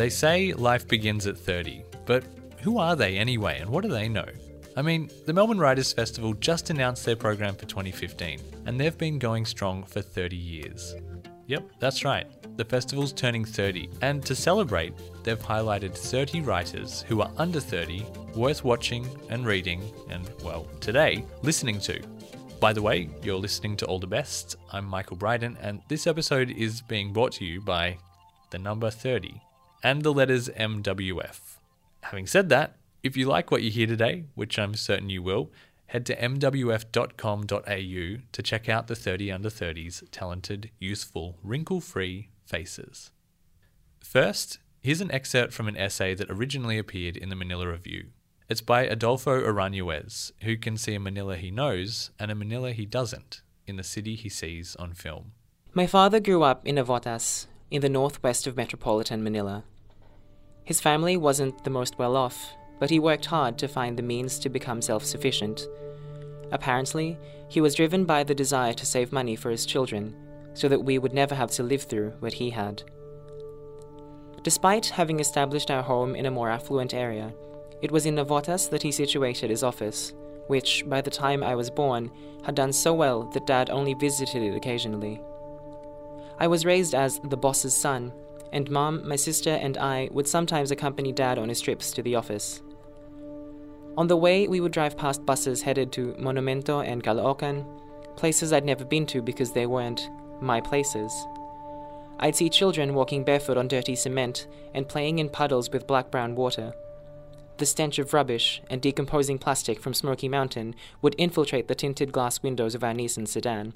They say life begins at 30, but who are they anyway, and what do they know? I mean, the Melbourne Writers Festival just announced their program for 2015, and they've been going strong for 30 years. Yep, that's right. The festival's turning 30, and to celebrate, they've highlighted 30 writers who are under 30, worth watching and reading, and, well, today, listening to. By the way, you're listening to All the Best. I'm Michael Bryden, and this episode is being brought to you by the number 30 and the letters MWF. Having said that, if you like what you hear today, which I'm certain you will, head to mwf.com.au to check out the 30 under 30's talented, youthful, wrinkle-free faces. First, here's an excerpt from an essay that originally appeared in the Manila Review. It's by Adolfo Aranjuez, who can see a Manila he knows and a Manila he doesn't in the city he sees on film. My father grew up in Navotas, in the northwest of metropolitan Manila. His family wasn't the most well-off, but he worked hard to find the means to become self-sufficient. Apparently, he was driven by the desire to save money for his children, so that we would never have to live through what he had. Despite having established our home in a more affluent area, it was in Navotas that he situated his office, which, by the time I was born, had done so well that Dad only visited it occasionally. I was raised as the boss's son, and Mom, my sister, and I would sometimes accompany Dad on his trips to the office. On the way, we would drive past buses headed to Monumento and Caloocan, places I'd never been to because they weren't my places. I'd see children walking barefoot on dirty cement and playing in puddles with black-brown water. The stench of rubbish and decomposing plastic from Smoky Mountain would infiltrate the tinted glass windows of our Nissan sedan.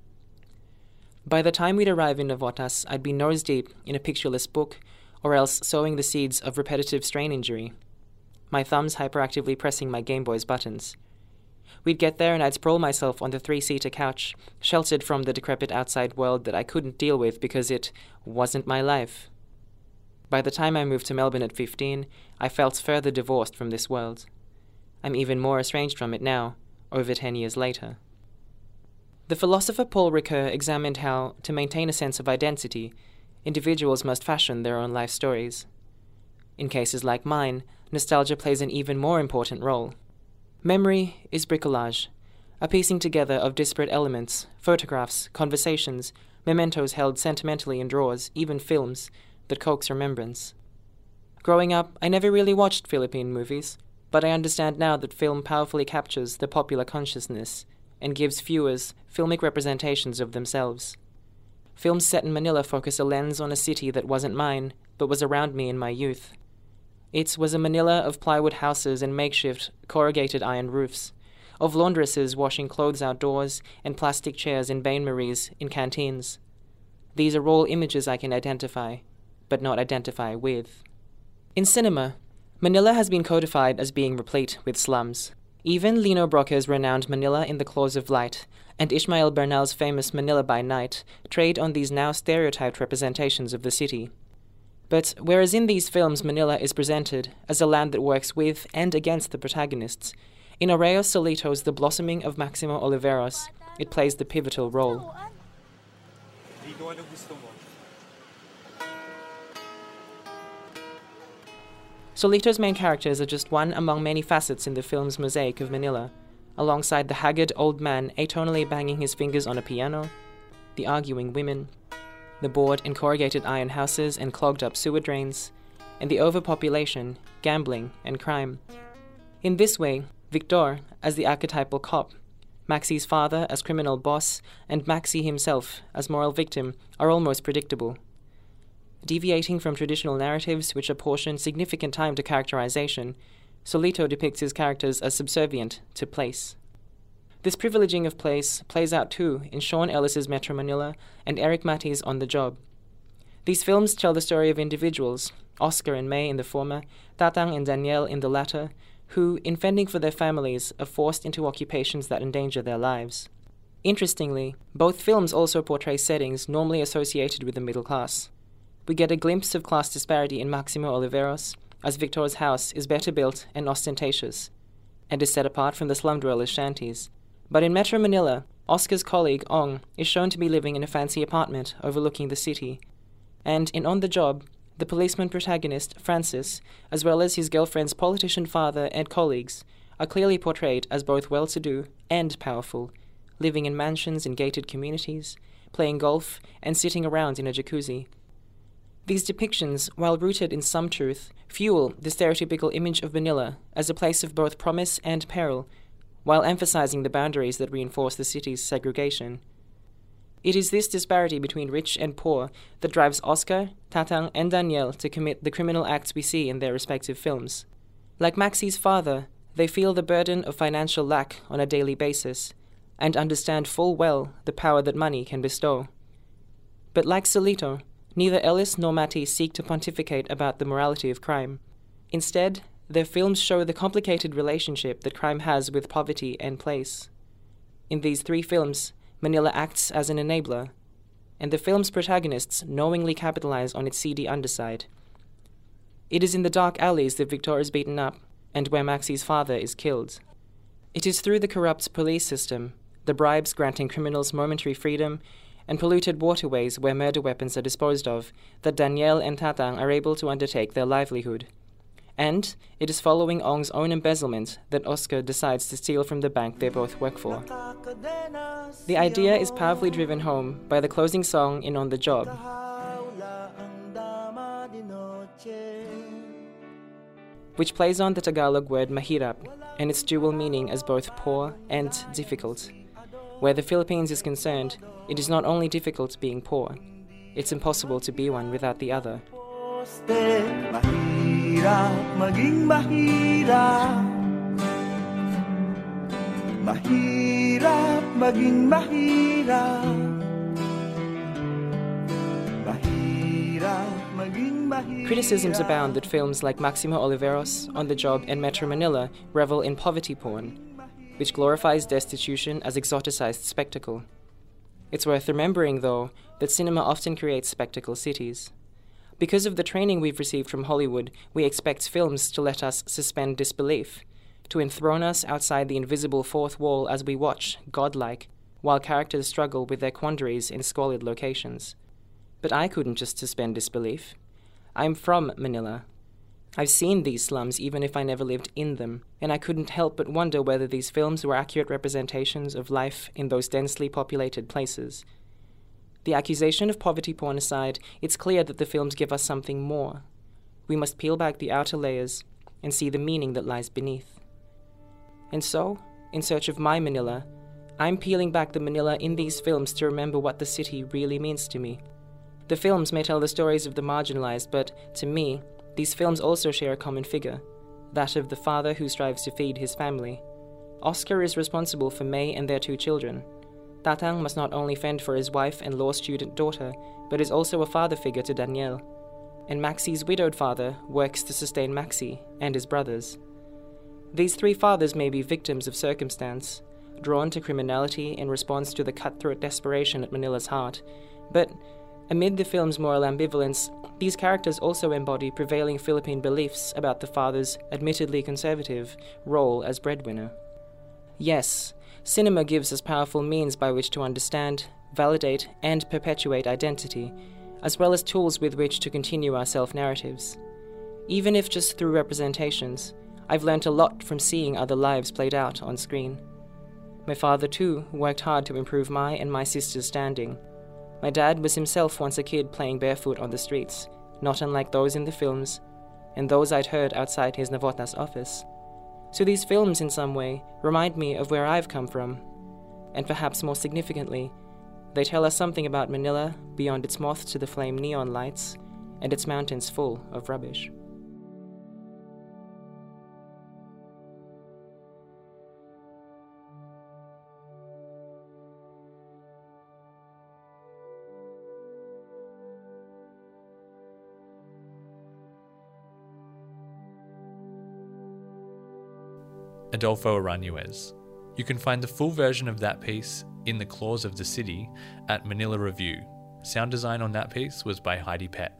By the time we'd arrive in Navotas, I'd be nose-deep in a pictureless book, or else sowing the seeds of repetitive strain injury, my thumbs hyperactively pressing my Game Boy's buttons. We'd get there and I'd sprawl myself on the 3-seater couch, sheltered from the decrepit outside world that I couldn't deal with because it wasn't my life. By the time I moved to Melbourne at 15, I felt further divorced from this world. I'm even more estranged from it now, over 10 years later. The philosopher Paul Ricoeur examined how, to maintain a sense of identity, individuals must fashion their own life stories. In cases like mine, nostalgia plays an even more important role. Memory is bricolage, a piecing together of disparate elements, photographs, conversations, mementos held sentimentally in drawers, even films, that coax remembrance. Growing up, I never really watched Philippine movies, but I understand now that film powerfully captures the popular consciousness and gives viewers filmic representations of themselves. Films set in Manila focus a lens on a city that wasn't mine, but was around me in my youth. It was a Manila of plywood houses and makeshift corrugated iron roofs, of laundresses washing clothes outdoors and plastic chairs in bain-maries in canteens. These are all images I can identify, but not identify with. In cinema, Manila has been codified as being replete with slums. Even Lino Brocker's renowned Manila in the Claws of Light and Ishmael Bernal's famous Manila by Night trade on these now stereotyped representations of the city. But whereas in these films Manila is presented as a land that works with and against the protagonists, in Areo Solito's The Blossoming of Maximo Oliveros, it plays the pivotal role. Solito's main characters are just one among many facets in the film's mosaic of Manila, alongside the haggard old man atonally banging his fingers on a piano, the arguing women, the board and corrugated iron houses and clogged-up sewer drains, and the overpopulation, gambling, and crime. In this way, Victor, as the archetypal cop, Maxi's father as criminal boss, and Maxi himself as moral victim are almost predictable. Deviating from traditional narratives which apportion significant time to characterization, Solito depicts his characters as subservient to place. This privileging of place plays out too in Sean Ellis's Metro Manila and Eric Matti's On the Job. These films tell the story of individuals, Oscar and May in the former, Tatang and Danielle in the latter, who, in fending for their families, are forced into occupations that endanger their lives. Interestingly, both films also portray settings normally associated with the middle class. We get a glimpse of class disparity in Maximo Oliveros, as Victor's house is better built and ostentatious, and is set apart from the slum dwellers' shanties. But in Metro Manila, Oscar's colleague, Ong, is shown to be living in a fancy apartment overlooking the city, and in On the Job, the policeman protagonist, Francis, as well as his girlfriend's politician father and colleagues, are clearly portrayed as both well-to-do and powerful, living in mansions in gated communities, playing golf, and sitting around in a jacuzzi. These depictions, while rooted in some truth, fuel the stereotypical image of Manila as a place of both promise and peril, while emphasizing the boundaries that reinforce the city's segregation. It is this disparity between rich and poor that drives Oscar, Tatang, and Daniel to commit the criminal acts we see in their respective films. Like Maxi's father, they feel the burden of financial lack on a daily basis, and understand full well the power that money can bestow. But like Solito, neither Ellis nor Mati seek to pontificate about the morality of crime. Instead, their films show the complicated relationship that crime has with poverty and place. In these three films, Manila acts as an enabler, and the film's protagonists knowingly capitalize on its seedy underside. It is in the dark alleys that Victor is beaten up, and where Maxi's father is killed. It is through the corrupt police system, the bribes granting criminals momentary freedom, and polluted waterways where murder weapons are disposed of, that Daniel and Tatang are able to undertake their livelihood. And it is following Ong's own embezzlement that Oscar decides to steal from the bank they both work for. The idea is powerfully driven home by the closing song in On the Job, which plays on the Tagalog word mahirap and its dual meaning as both poor and difficult. Where the Philippines is concerned, it is not only difficult being poor, it's impossible to be one without the other. Mahirap maging mahirap. Mahirap maging mahirap. Mahirap maging mahirap. Criticisms abound that films like Maximo Oliveros, On the Job, and Metro Manila revel in poverty porn, which glorifies destitution as exoticized spectacle. It's worth remembering, though, that cinema often creates spectacle cities. Because of the training we've received from Hollywood, we expect films to let us suspend disbelief, to enthrone us outside the invisible fourth wall as we watch, godlike, while characters struggle with their quandaries in squalid locations. But I couldn't just suspend disbelief. I'm from Manila. I've seen these slums even if I never lived in them, and I couldn't help but wonder whether these films were accurate representations of life in those densely populated places. The accusation of poverty porn aside, it's clear that the films give us something more. We must peel back the outer layers and see the meaning that lies beneath. And so, in search of my Manila, I'm peeling back the Manila in these films to remember what the city really means to me. The films may tell the stories of the marginalized, but to me, these films also share a common figure, that of the father who strives to feed his family. Oscar is responsible for May and their 2 children. Tatang must not only fend for his wife and law student daughter, but is also a father figure to Daniel. And Maxi's widowed father works to sustain Maxi and his brothers. These 3 fathers may be victims of circumstance, drawn to criminality in response to the cutthroat desperation at Manila's heart, but amid the film's moral ambivalence, these characters also embody prevailing Philippine beliefs about the father's admittedly conservative role as breadwinner. Yes, cinema gives us powerful means by which to understand, validate, and perpetuate identity, as well as tools with which to continue our self-narratives. Even if just through representations, I've learnt a lot from seeing other lives played out on screen. My father, too, worked hard to improve my and my sister's standing. My dad was himself once a kid playing barefoot on the streets, not unlike those in the films, and those I'd heard outside his Navotas office. So these films, in some way, remind me of where I've come from. And perhaps more significantly, they tell us something about Manila beyond its moth-to-the-flame neon lights and its mountains full of rubbish. Adolfo Aranjuez. You can find the full version of that piece, In the Claws of the City, at Manila Review. Sound design on that piece was by Heidi Pett.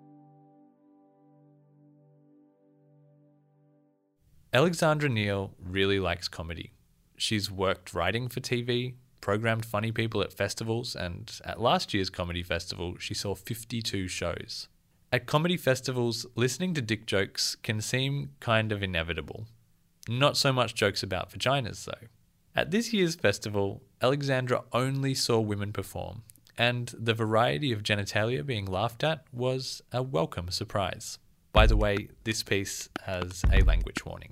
Alexandra Neal really likes comedy. She's worked writing for TV, programmed funny people at festivals, and at last year's comedy festival, she saw 52 shows. At comedy festivals, listening to dick jokes can seem kind of inevitable. Not so much jokes about vaginas, though. At this year's festival, Alexandra only saw women perform, and the variety of genitalia being laughed at was a welcome surprise. By the way, this piece has a language warning.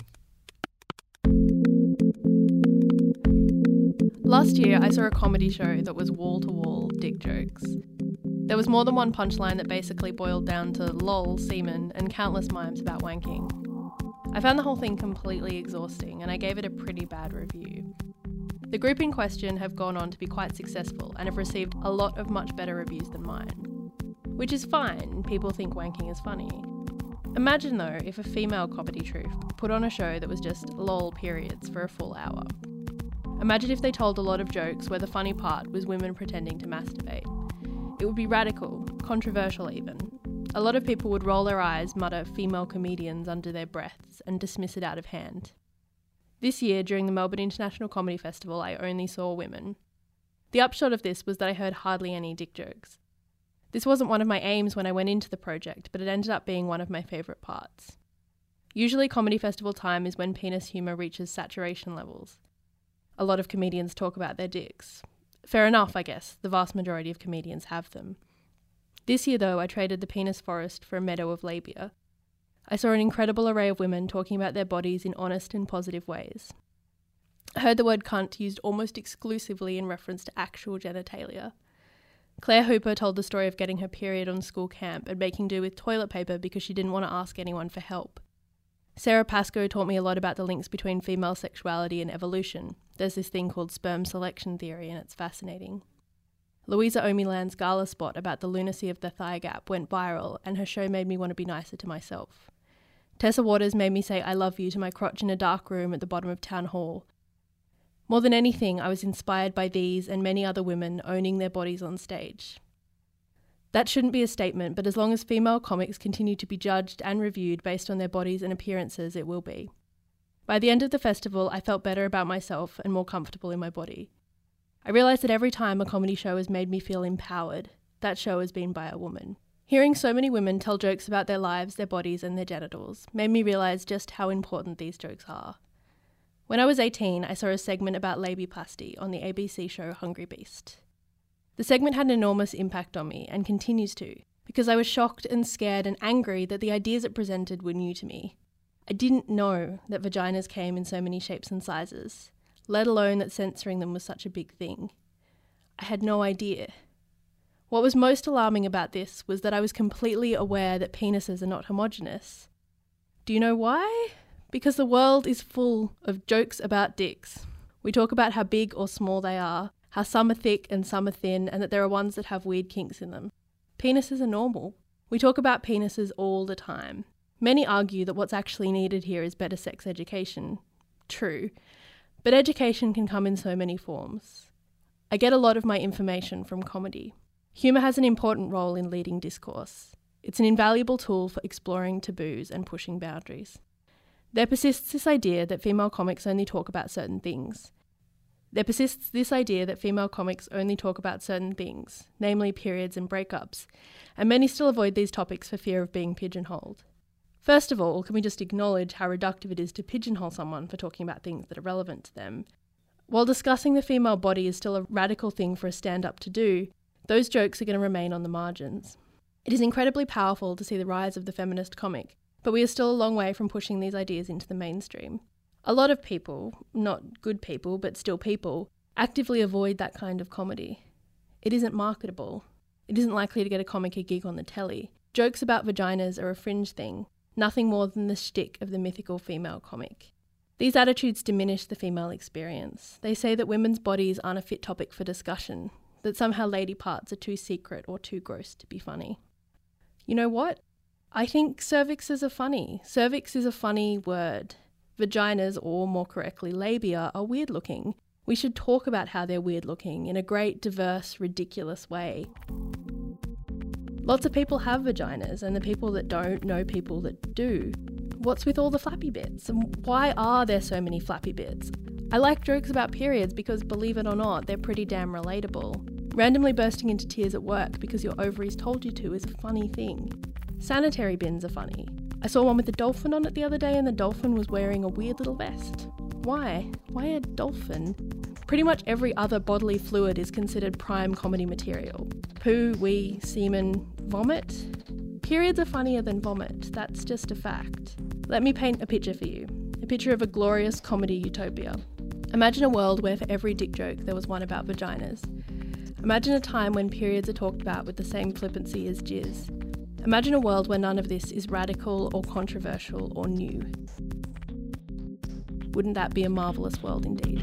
Last year, I saw a comedy show that was wall-to-wall dick jokes. There was more than one punchline that basically boiled down to lol, semen, and countless mimes about wanking. I found the whole thing completely exhausting, and I gave it a pretty bad review. The group in question have gone on to be quite successful and have received a lot of much better reviews than mine. Which is fine, people think wanking is funny. Imagine though if a female comedy troupe put on a show that was just lol periods for a full hour. Imagine if they told a lot of jokes where the funny part was women pretending to masturbate. It would be radical, controversial even. A lot of people would roll their eyes, mutter female comedians under their breaths, and dismiss it out of hand. This year, during the Melbourne International Comedy Festival, I only saw women. The upshot of this was that I heard hardly any dick jokes. This wasn't one of my aims when I went into the project, but it ended up being one of my favourite parts. Usually comedy festival time is when penis humour reaches saturation levels. A lot of comedians talk about their dicks. Fair enough, I guess, the vast majority of comedians have them. This year, though, I traded the penis forest for a meadow of labia. I saw an incredible array of women talking about their bodies in honest and positive ways. I heard the word cunt used almost exclusively in reference to actual genitalia. Claire Hooper told the story of getting her period on school camp and making do with toilet paper because she didn't want to ask anyone for help. Sarah Pascoe taught me a lot about the links between female sexuality and evolution. There's this thing called sperm selection theory, and it's fascinating. Louisa Omiland's gala spot about the lunacy of the thigh gap went viral, and her show made me want to be nicer to myself. Tessa Waters made me say I love you to my crotch in a dark room at the bottom of Town Hall. More than anything, I was inspired by these and many other women owning their bodies on stage. That shouldn't be a statement, but as long as female comics continue to be judged and reviewed based on their bodies and appearances, it will be. By the end of the festival, I felt better about myself and more comfortable in my body. I realised that every time a comedy show has made me feel empowered, that show has been by a woman. Hearing so many women tell jokes about their lives, their bodies and their genitals made me realise just how important these jokes are. When I was 18, I saw a segment about labiaplasty on the ABC show Hungry Beast. The segment had an enormous impact on me and continues to, because I was shocked and scared and angry that the ideas it presented were new to me. I didn't know that vaginas came in so many shapes and sizes, let alone that censoring them was such a big thing. I had no idea. What was most alarming about this was that I was completely aware that penises are not homogenous. Do you know why? Because the world is full of jokes about dicks. We talk about how big or small they are, how some are thick and some are thin, and that there are ones that have weird kinks in them. Penises are normal. We talk about penises all the time. Many argue that what's actually needed here is better sex education. True. But education can come in so many forms. I get a lot of my information from comedy. Humour has an important role in leading discourse. It's an invaluable tool for exploring taboos and pushing boundaries. There persists this idea that female comics only talk about certain things. Namely periods and breakups, and many still avoid these topics for fear of being pigeonholed. First of all, can we just acknowledge how reductive it is to pigeonhole someone for talking about things that are relevant to them? While discussing the female body is still a radical thing for a stand-up to do, those jokes are going to remain on the margins. It is incredibly powerful to see the rise of the feminist comic, but we are still a long way from pushing these ideas into the mainstream. A lot of people, not good people, but still people, actively avoid that kind of comedy. It isn't marketable. It isn't likely to get a comic a gig on the telly. Jokes about vaginas are a fringe thing, nothing more than the shtick of the mythical female comic. These attitudes diminish the female experience. They say that women's bodies aren't a fit topic for discussion, that somehow lady parts are too secret or too gross to be funny. You know what? I think cervixes are funny. Cervix is a funny word. Vaginas, or more correctly labia, are weird looking. We should talk about how they're weird looking in a great, diverse, ridiculous way. Lots of people have vaginas, and the people that don't know people that do. What's with all the flappy bits? And why are there so many flappy bits? I like jokes about periods because, believe it or not, they're pretty damn relatable. Randomly bursting into tears at work because your ovaries told you to is a funny thing. Sanitary bins are funny. I saw one with a dolphin on it the other day and the dolphin was wearing a weird little vest. Why? Why a dolphin? Pretty much every other bodily fluid is considered prime comedy material. Poo, wee, semen, vomit? Periods are funnier than vomit, that's just a fact. Let me paint a picture for you. A picture of a glorious comedy utopia. Imagine a world where for every dick joke there was one about vaginas. Imagine a time when periods are talked about with the same flippancy as jizz. Imagine a world where none of this is radical or controversial or new. Wouldn't that be a marvellous world indeed?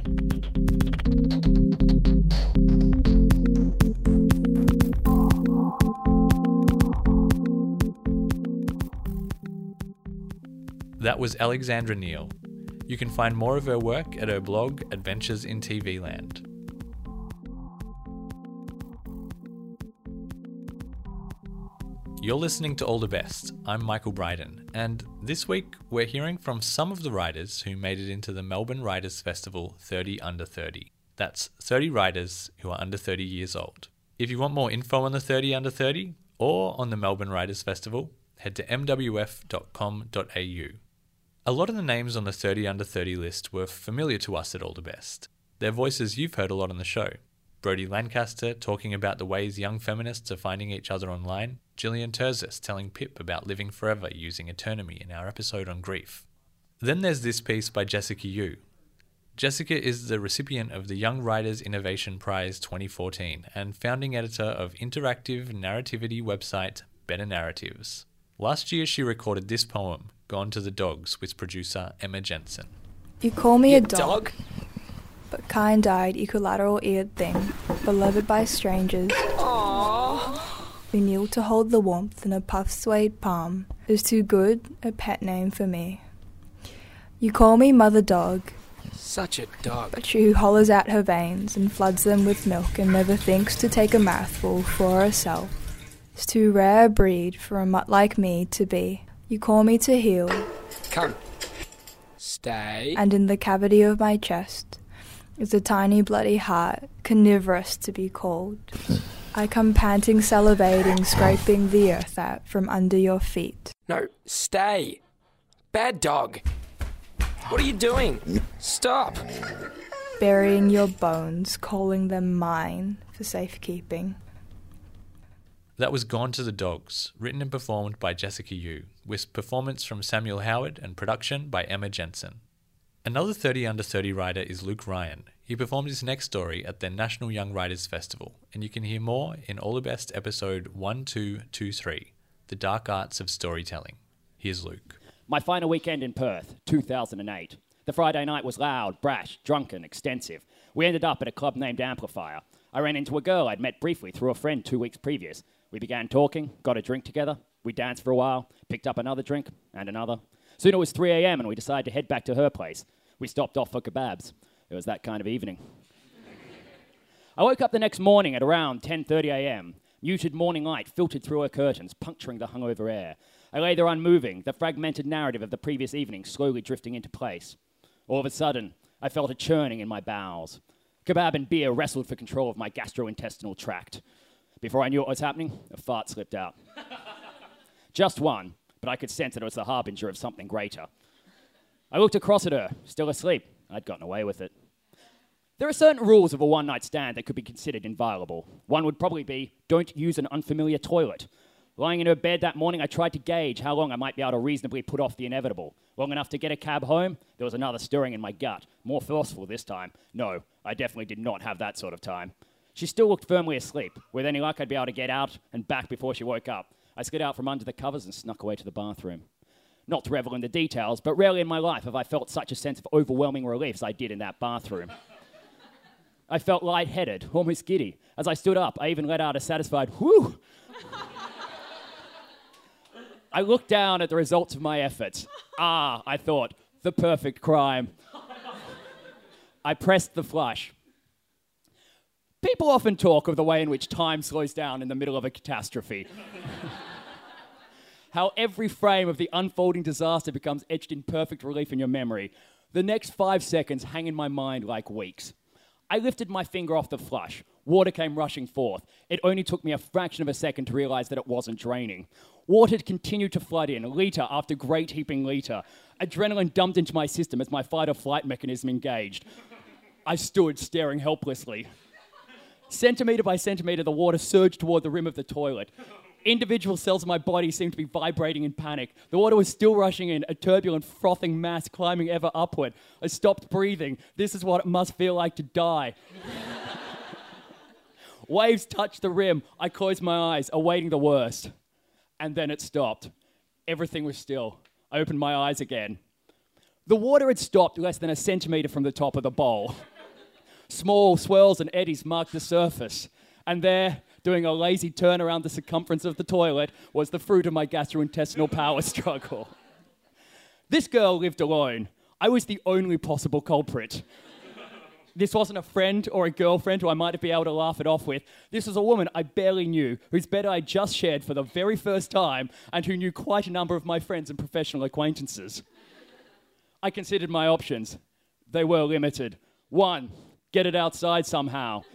That was Alexandra Neal. You can find more of her work at her blog, Adventures in TV Land. You're listening to All the Best. I'm Michael Bryden, and this week we're hearing from some of the writers who made it into the Melbourne Writers' Festival 30 Under 30. That's 30 writers who are under 30 years old. If you want more info on the 30 Under 30 or on the Melbourne Writers' Festival, head to mwf.com.au. A lot of the names on the 30 Under 30 list were familiar to us at All the Best. They're voices you've heard a lot on the show. Brodie Lancaster talking about the ways young feminists are finding each other online. Gillian Terzis telling Pip about living forever using Eternomy in our episode on grief. Then there's this piece by Jessica Yu. Jessica is the recipient of the Young Writers Innovation Prize 2014 and founding editor of interactive narrativity website Better Narratives. Last year she recorded this poem, Gone to the Dogs, with producer Emma Jensen. You call me a dog, but kind-eyed, equilateral-eared thing, beloved by strangers. Aww. We kneel to hold the warmth in a puff-swayed palm is too good a pet name for me. You call me Mother Dog, Such a dog. but she who hollers out her veins and floods them with milk and never thinks to take a mouthful for herself is too rare a breed for a mutt like me to be. You call me to heal, Come. Stay. and in the cavity of my chest is a tiny bloody heart, carnivorous to be called. I come panting, salivating, scraping the earth out from under your feet. No, stay. Bad dog. What are you doing? Stop. Burying your bones, calling them mine for safekeeping. That was Gone to the Dogs, written and performed by Jessica Yu, with performance from Samuel Howard and production by Emma Jensen. Another 30 Under 30 writer is Luke Ryan. He performed his next story at the National Young Writers Festival, and you can hear more in All the Best episode 1223, The Dark Arts of Storytelling. Here's Luke. My final weekend in Perth, 2008. The Friday night was loud, brash, drunken, extensive. We ended up at a club named Amplifier. I ran into a girl I'd met briefly through a friend 2 weeks previous. We began talking, got a drink together. We danced for a while, picked up another drink, and another. Soon it was 3 a.m. and we decided to head back to her place. We stopped off for kebabs. It was that kind of evening. I woke up the next morning at around 10:30 a.m. Muted morning light filtered through her curtains, puncturing the hungover air. I lay there unmoving, the fragmented narrative of the previous evening slowly drifting into place. All of a sudden, I felt a churning in my bowels. Kebab and beer wrestled for control of my gastrointestinal tract. Before I knew what was happening, a fart slipped out. Just one, but I could sense that it was the harbinger of something greater. I looked across at her, still asleep. I'd gotten away with it. There are certain rules of a one-night stand that could be considered inviolable. One would probably be, don't use an unfamiliar toilet. Lying in her bed that morning, I tried to gauge how long I might be able to reasonably put off the inevitable. Long enough to get a cab home? There was another stirring in my gut, more forceful this time. No, I definitely did not have that sort of time. She still looked firmly asleep. With any luck, I'd be able to get out and back before she woke up. I slid out from under the covers and snuck away to the bathroom. Not to revel in the details, but rarely in my life have I felt such a sense of overwhelming relief as I did in that bathroom. I felt lightheaded, almost giddy. As I stood up, I even let out a satisfied whew. I looked down at the results of my efforts. I thought, the perfect crime. I pressed the flush. People often talk of the way in which time slows down in the middle of a catastrophe. How every frame of the unfolding disaster becomes etched in perfect relief in your memory. The next 5 seconds hang in my mind like weeks. I lifted my finger off the flush. Water came rushing forth. It only took me a fraction of a second to realize that it wasn't draining. Water continued to flood in, litre after great heaping litre. Adrenaline dumped into my system as my fight or flight mechanism engaged. I stood staring helplessly. Centimetre by centimetre, the water surged toward the rim of the toilet. Individual cells of my body seemed to be vibrating in panic. The water was still rushing in, a turbulent, frothing mass climbing ever upward. I stopped breathing. This is what it must feel like to die. Waves touched the rim. I closed my eyes, awaiting the worst. And then it stopped. Everything was still. I opened my eyes again. The water had stopped less than a centimetre from the top of the bowl. Small swirls and eddies marked the surface. And there, doing a lazy turn around the circumference of the toilet, was the fruit of my gastrointestinal power struggle. This girl lived alone. I was the only possible culprit. This wasn't a friend or a girlfriend who I might be able to laugh it off with. This was a woman I barely knew, whose bed I just shared for the very first time, and who knew quite a number of my friends and professional acquaintances. I considered my options. They were limited. 1, get it outside somehow.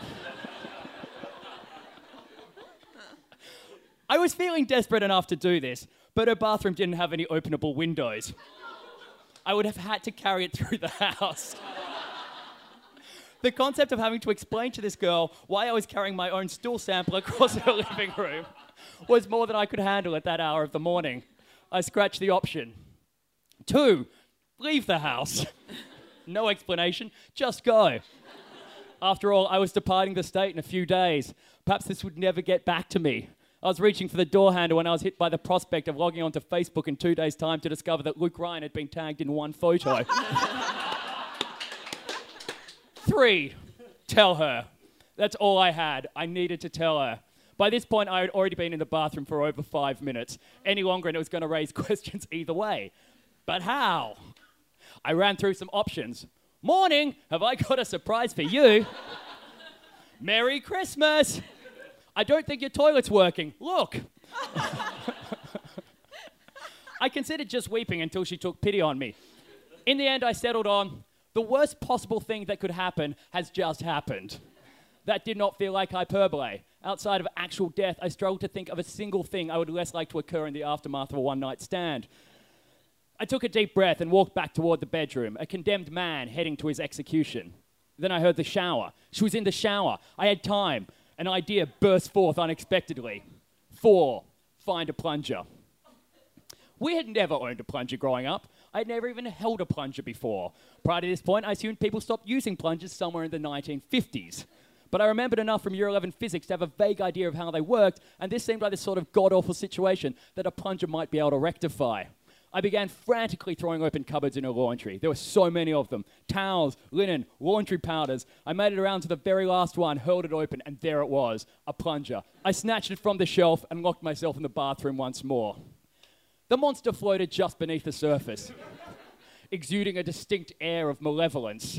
I was feeling desperate enough to do this, but her bathroom didn't have any openable windows. I would have had to carry it through the house. The concept of having to explain to this girl why I was carrying my own stool sample across her living room was more than I could handle at that hour of the morning. I scratched the option. 2, leave the house. No explanation, just go. After all, I was departing the state in a few days. Perhaps this would never get back to me. I was reaching for the door handle when I was hit by the prospect of logging onto Facebook in 2 days' time to discover that Luke Ryan had been tagged in one photo. 3, tell her. That's all I had. I needed to tell her. By this point, I had already been in the bathroom for over 5 minutes. Any longer and it was going to raise questions either way. But how? I ran through some options. Morning, have I got a surprise for you? Merry Christmas. I don't think your toilet's working. Look. I considered just weeping until she took pity on me. In the end, I settled on, the worst possible thing that could happen has just happened. That did not feel like hyperbole. Outside of actual death, I struggled to think of a single thing I would less like to occur in the aftermath of a one-night stand. I took a deep breath and walked back toward the bedroom, a condemned man heading to his execution. Then I heard the shower. She was in the shower. I had time. An idea burst forth unexpectedly. 4, find a plunger. We had never owned a plunger growing up. I'd never even held a plunger before. Prior to this point, I assumed people stopped using plungers somewhere in the 1950s. But I remembered enough from Year 11 physics to have a vague idea of how they worked, and this seemed like the sort of god-awful situation that a plunger might be able to rectify. I began frantically throwing open cupboards in her laundry. There were so many of them. Towels, linen, laundry powders. I made it around to the very last one, hurled it open, and there it was, a plunger. I snatched it from the shelf and locked myself in the bathroom once more. The monster floated just beneath the surface, exuding a distinct air of malevolence.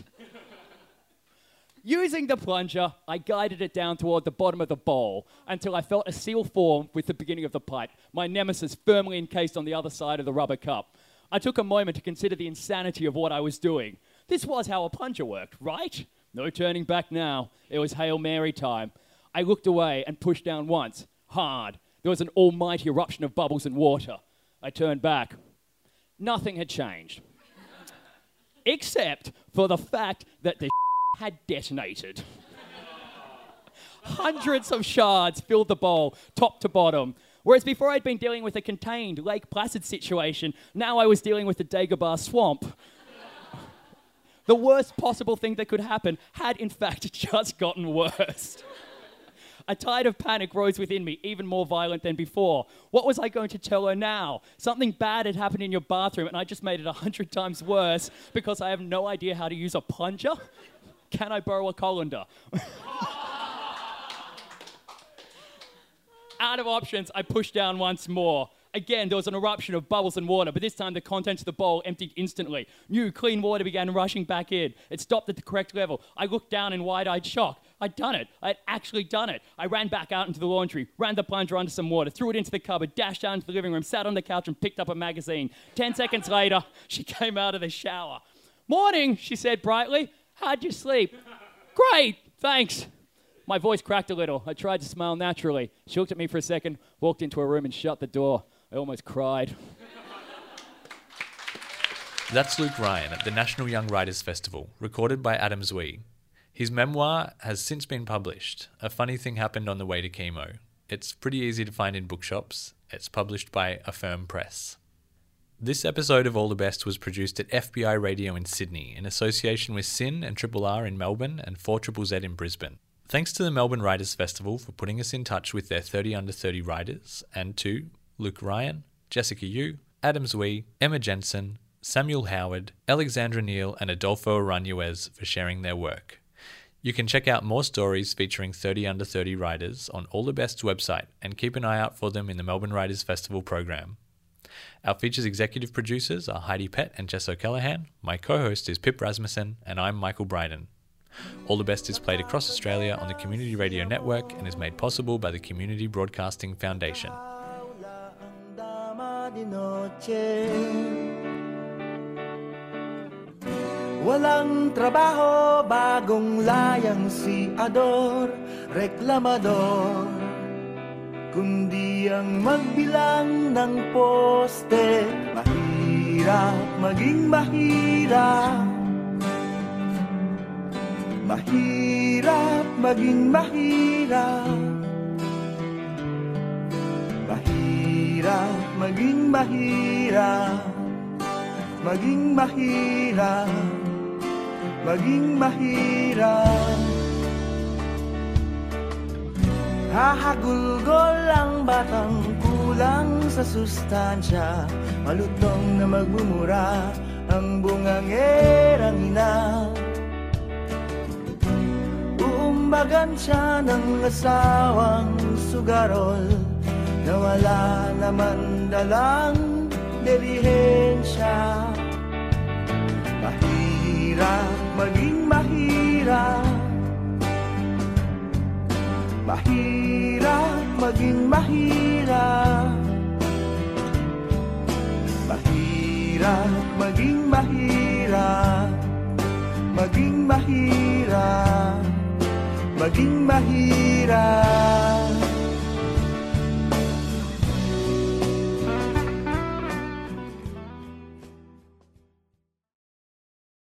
Using the plunger, I guided it down toward the bottom of the bowl until I felt a seal form with the beginning of the pipe, my nemesis firmly encased on the other side of the rubber cup. I took a moment to consider the insanity of what I was doing. This was how a plunger worked, right? No turning back now. It was Hail Mary time. I looked away and pushed down once, hard. There was an almighty eruption of bubbles and water. I turned back. Nothing had changed. Except for the fact that the had detonated. Hundreds of shards filled the bowl, top to bottom. Whereas before I'd been dealing with a contained Lake Placid situation, now I was dealing with the Dagobah swamp. The worst possible thing that could happen had in fact just gotten worse. A tide of panic rose within me, even more violent than before. What was I going to tell her now? Something bad had happened in your bathroom and I just made it 100 times worse because I have no idea how to use a plunger? Can I borrow a colander? Out of options, I pushed down once more. Again, there was an eruption of bubbles and water, but this time the contents of the bowl emptied instantly. New, clean water began rushing back in. It stopped at the correct level. I looked down in wide-eyed shock. I'd done it. I had actually done it. I ran back out into the laundry, ran the plunger under some water, threw it into the cupboard, dashed down into the living room, sat on the couch and picked up a magazine. 10 seconds later, she came out of the shower. "Morning," she said brightly. "How'd you sleep?" "Great, thanks." My voice cracked a little. I tried to smile naturally. She looked at me for a second, walked into a room and shut the door. I almost cried. That's Luke Ryan at the National Young Writers Festival, recorded by Adam Zwee. His memoir has since been published. A funny thing happened on the way to chemo. It's pretty easy to find in bookshops. It's published by Affirm Press. This episode of All the Best was produced at FBI Radio in Sydney in association with SYN and Triple R in Melbourne and 4ZZZ in Brisbane. Thanks to the Melbourne Writers Festival for putting us in touch with their 30 under 30 writers, and to Luke Ryan, Jessica Yu, Adam Zwee, Emma Jensen, Samuel Howard, Alexandra Neal and Adolfo Aranjuez for sharing their work. You can check out more stories featuring 30 under 30 writers on All the Best's website and keep an eye out for them in the Melbourne Writers Festival program. Our feature's executive producers are Heidi Pett and Jess O'Callaghan, my co-host is Pip Rasmussen, and I'm Michael Bryden. All the Best is played across Australia on the Community Radio Network and is made possible by the Community Broadcasting Foundation. Walang trabaho, bagong layang si Ador, reklamador, kundi ang magbilang ng poste. Mahirap maging mahirap, mahirap maging mahirap, mahirap maging mahirap, maging mahirap, maging mahirap. Hahagulgol ang batang kulang sa sustansya, malutong na magmumura ang bungangerang ina. Uumbagan siya ng asawang sugarol na wala naman dalang delihensya. Mahirap maging mahirap, mahirap maging mahirap, mahirap maging mahirap, maging mahirap, maging mahirap.